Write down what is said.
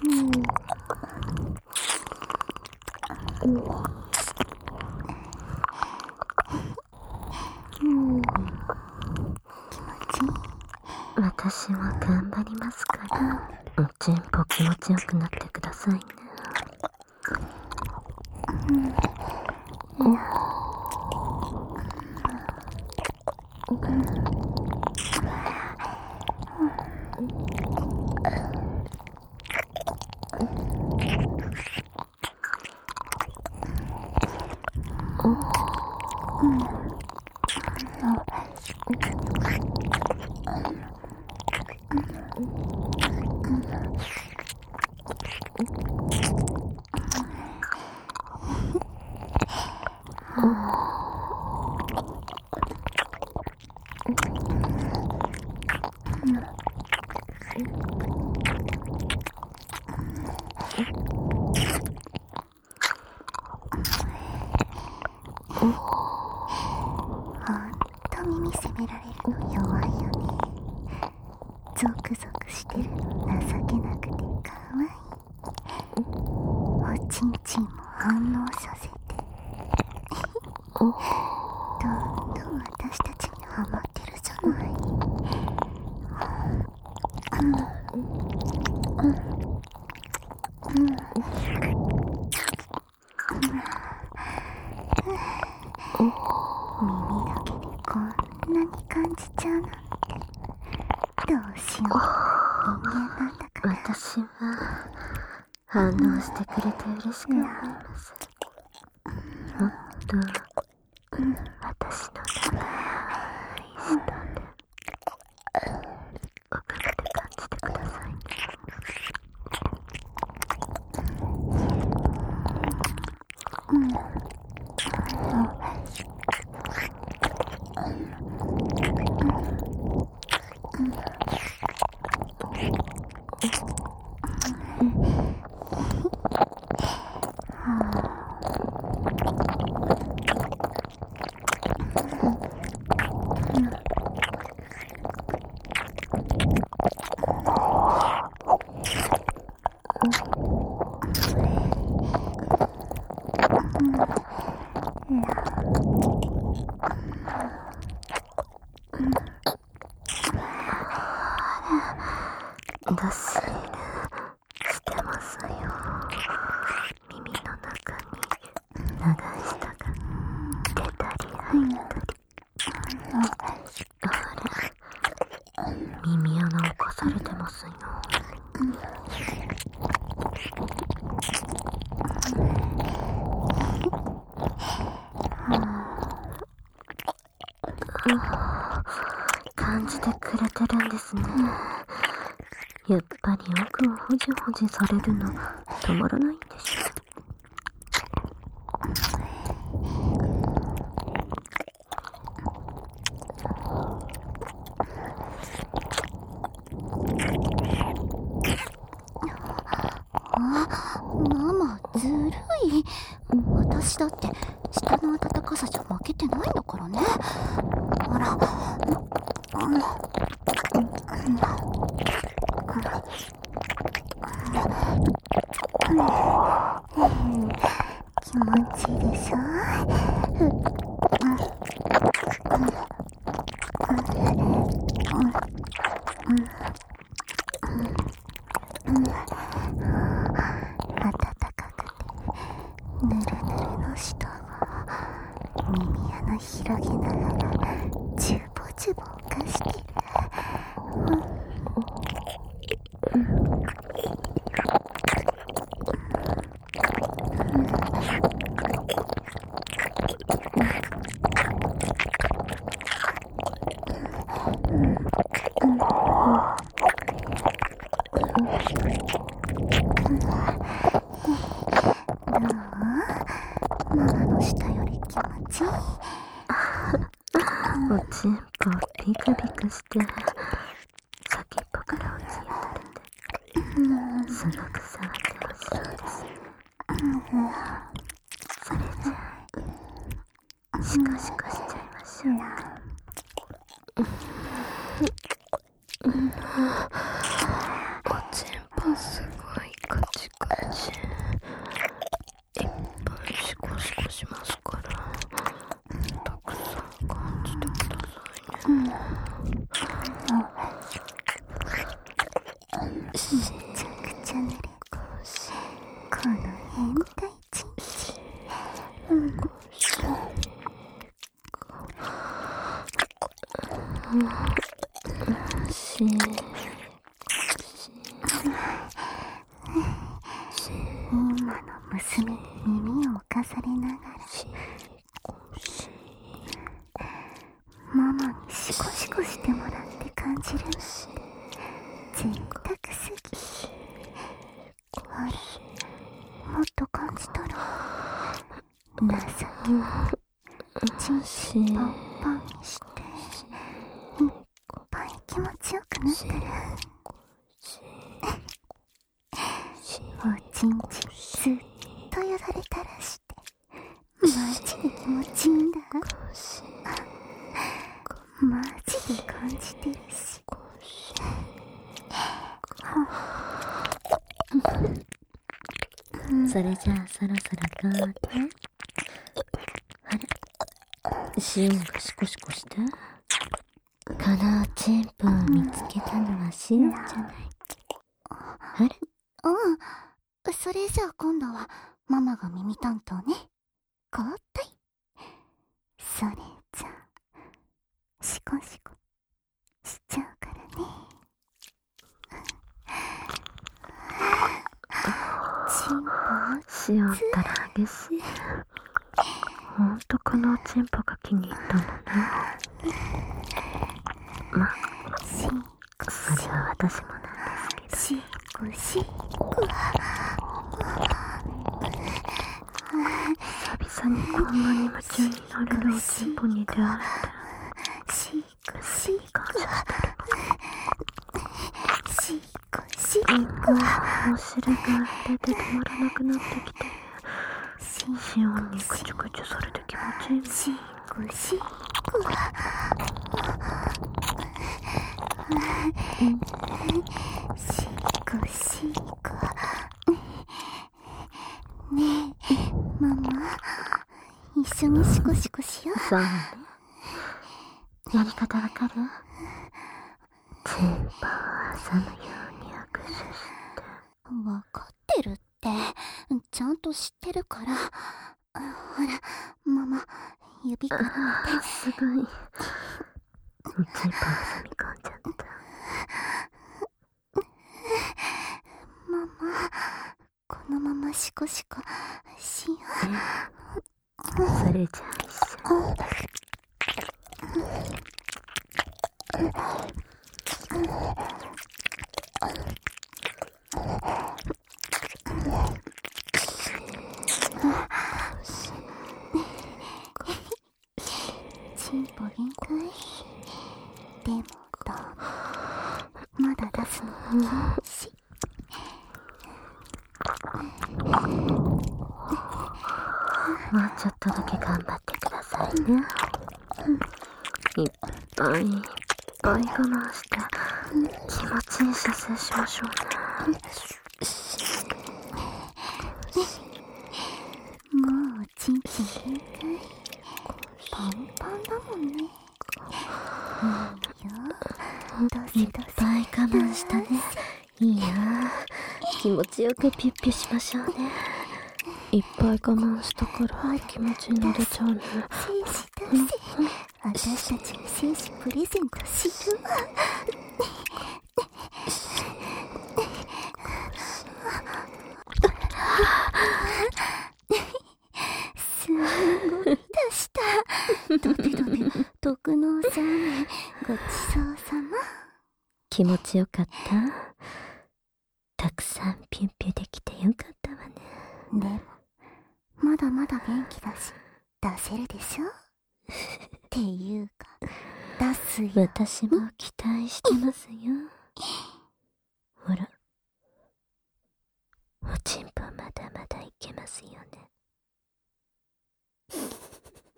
私は頑張りますから、おちんぽ気持ちよくなってくださいね。 耳責められるの弱いよね。ゾクゾクしてるの情けなくてかわいい。おちんちんも反応させてどんどん私たちにハマってるじゃない。耳だけでこんなに感じちゃうなんて、どうしよう。人間なんだから。 私は反応してくれて嬉しく思います。もっと私の長い舌で奥まで感じてくださいね。どっしりしてますよ。耳の中に長い舌が出たり入ったり。あれ、耳穴をかされてますよ。感じてくれてるんですね。やっぱり奥をほじほじされるのたまらないんでしょ。 ママずるい。私だって舌の温かさじゃ負けてないんだからね。あら、気持ちいいでしょ。暖かくてぬるぬるの舌は耳穴広げながらジュボジュボかしてる。ママの舌より気持ちいい。 おちんぽピクピクして先っぽからおつゆ垂れてすごく触ってほしいです。それじゃあシコシコしちゃいましょう。おちんぽすごい硬今の娘に耳を置かされながらママにシコシコしてもらって感じるのって贅沢すぎ。あれ、もっと感じたら情けチンチンパンパンにしていっぱい気持ちよくなってる。おちんちんずっとやられたらしてマジで気持ちいいんだ。マジで感じてるし。 それじゃあそろそろどうで。あれ、シオンがシコシコして。このチンポを見つけたのはシオンじゃない。あれ、 それじゃあ今度はママが耳担当ね。交代。それじゃあシコシコしちゃうからね。チンポシオンったら激しい。ほんとこのチンポが気に入ったのね。ま、それは私もなんですけど。 シコシコ。 久々にこんなに夢中になれるおチンポに出会えて。 シコシコ。シコシコ。 お尻が出て止まらなくなってきて。シオンにぐちゅぐちゅされて気持ちいいもん。 シコシコ。シコシコ。ねえ、ママ、一緒にシコシコしよう。 そうね。やり方わかる？チンポを挟むように握手して。 わかってるって。ちゃんと知ってるから。ほら、ママ、指から見て。 すごい。チンポを挟み込んじゃった。 ママ、このままシコシコしよそれじゃあ一緒に。 チンポ限界。でもどうまだ出すのは禁止。 もうちょっとだけ頑張ってくださいね。いっぱいいっぱい我慢して気持ちいい射精しましょうね。 もうチンチン限界。パンパンだもんね。いいよ。どうせいっぱい我慢したね。いいな。気持ちよくピュッピュしましょうね。いっぱい我慢したから気持ちに出ちゃうね。 精子出せ。私たちに精子プレゼントするわ。すんごい出した。ドビドビ特納そうめんごちそうさま。 気持ちよかった？たくさんピュッピュできてよかったわね。 でもまだまだ元気だし出せるでしょ。っていうか出すよ。 私も期待してますよ。ほら、おちんぽまだまだいけますよね。